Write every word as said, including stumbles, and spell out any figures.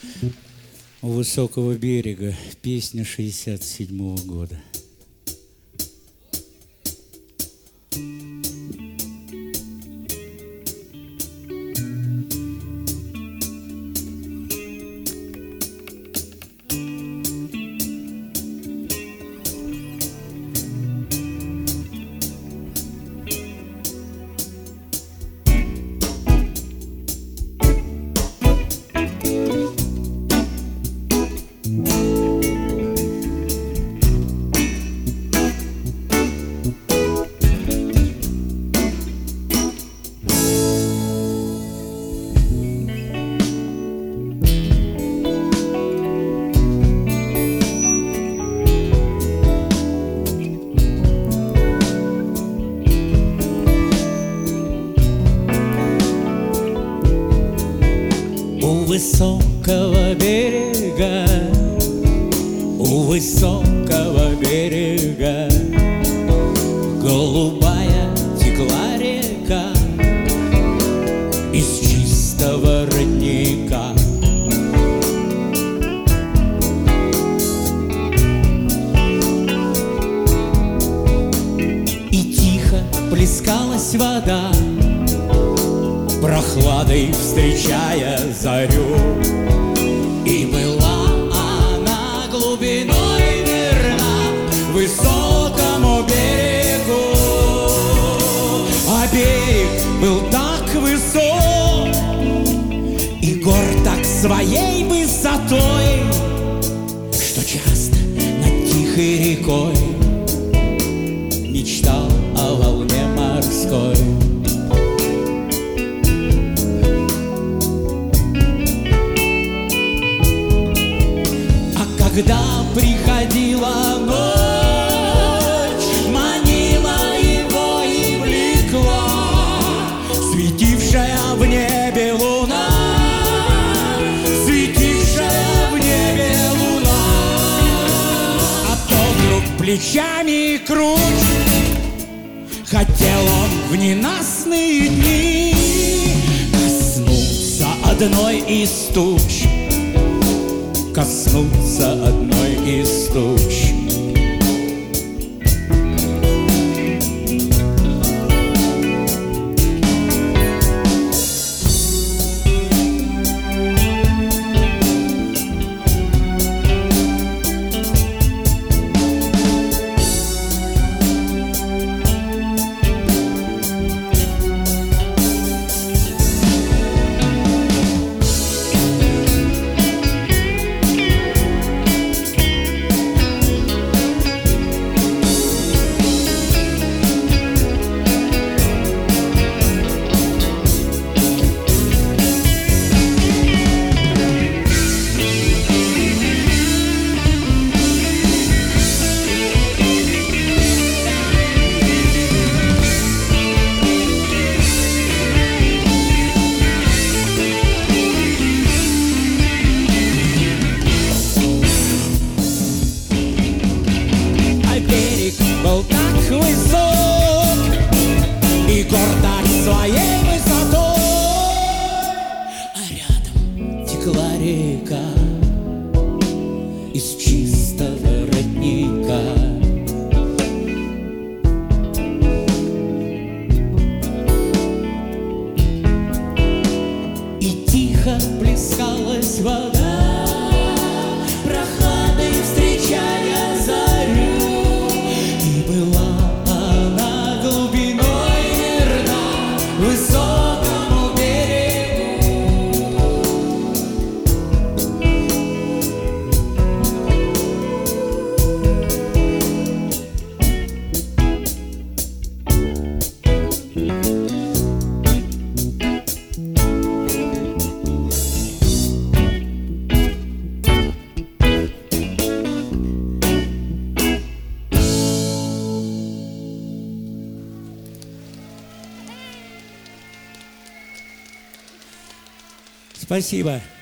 У высокого берега. Песня шестьдесят седьмого года. У высокого берега, у высокого берега голубая текла река из чистого родника. И тихо плескалась вода, прохладой встречая зарю. И была она глубиной верна высокому берегу, а берег был так высок и горд так своей высотой, что часто над тихой рекой мечтал о волне морской. Когда приходила ночь, манила его и влекла светившая в небе луна, светившая в небе луна. А то вдруг плечами круть хотел он в ненастные дни коснуться одной из туч, коснуться одной из туч. Был так высок и горд так своей высотой, а рядом текла река из чистого родника. И тихо плескалась вода, прохладой встречая зарю. Была она глубиной верна высокому берегу. Спасибо.